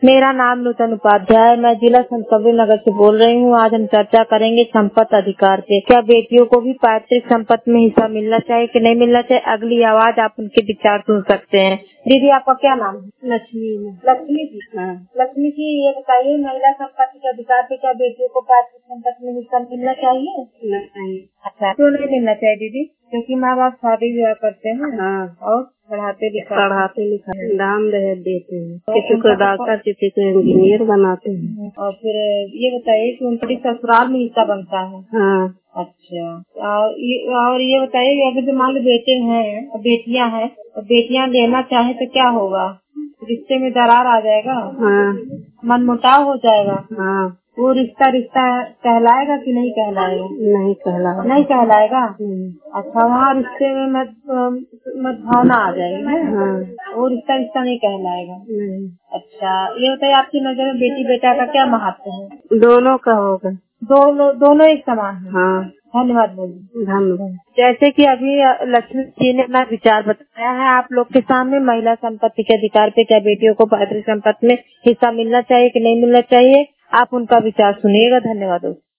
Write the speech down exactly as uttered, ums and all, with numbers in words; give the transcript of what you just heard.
मेरा नाम नूतन उपाध्याय, मैं जिला संतकबीर नगर से बोल रही हूँ। आज हम चर्चा करेंगे संपत्ति अधिकार पे। क्या बेटियों को भी पैतृक संपत्ति में हिस्सा मिलना चाहिए कि नहीं मिलना चाहिए? अगली आवाज आप उनके विचार सुन सकते हैं। दीदी, आपका क्या नाम है? लक्ष्मी। लक्ष्मी जी। हाँ। लक्ष्मी जी, ये बताइए, महिला संपत्ति के अधिकार पे क्या बेटियों को पैतृक संपत्ति में हिस्सा मिलना चाहिए? नहीं। अच्छा, क्यों नहीं मिलना चाहिए दीदी? क्योंकि माँ बाप शादी ब्याह करते हैं। हाँ। और पढ़ाते लिखाते पढ़ाते लिखाते दाम दहेज देते हैं, किसी को डॉक्टर किसी को इंजीनियर बनाते हैं। और फिर ये बताइए कि उनकी ससुराल में हिस्सा बनता है? हाँ। अच्छा, और ये और ये बताइए, अगर जो मान लो बेटे हैं और बेटियां हैं और बेटियां लेना चाहे तो क्या होगा? रिश्ते में दरार आ जाएगा? हाँ। मनमुटाव हो जाएगा? हाँ। वो रिश्ता रिश्ता कहलाएगा कि नहीं कहलाएगा? नहीं कहलाएगा। नहीं कहलाएगा। नहीं। अच्छा, वहाँ रिश्ते में मत मत भावना आ जाएगी है? हाँ। वो रिश्ता रिश्ता नहीं कहलाएगा। नहीं। अच्छा, ये बताइए, आपकी नजर में बेटी बेटा का क्या महत्व है? दोनों का होगा। दोनों दोनों एक समान है। हाँ। धन्यवाद बोलिए। धन्यवाद। जैसे कि अभी लक्ष्मी जी ने अपना विचार बताया है आप लोग के सामने, महिला संपत्ति के अधिकार पे क्या बेटियों को पैतृक संपत्ति में हिस्सा मिलना चाहिए कि नहीं मिलना चाहिए, आप उनका विचार सुनिएगा। धन्यवाद।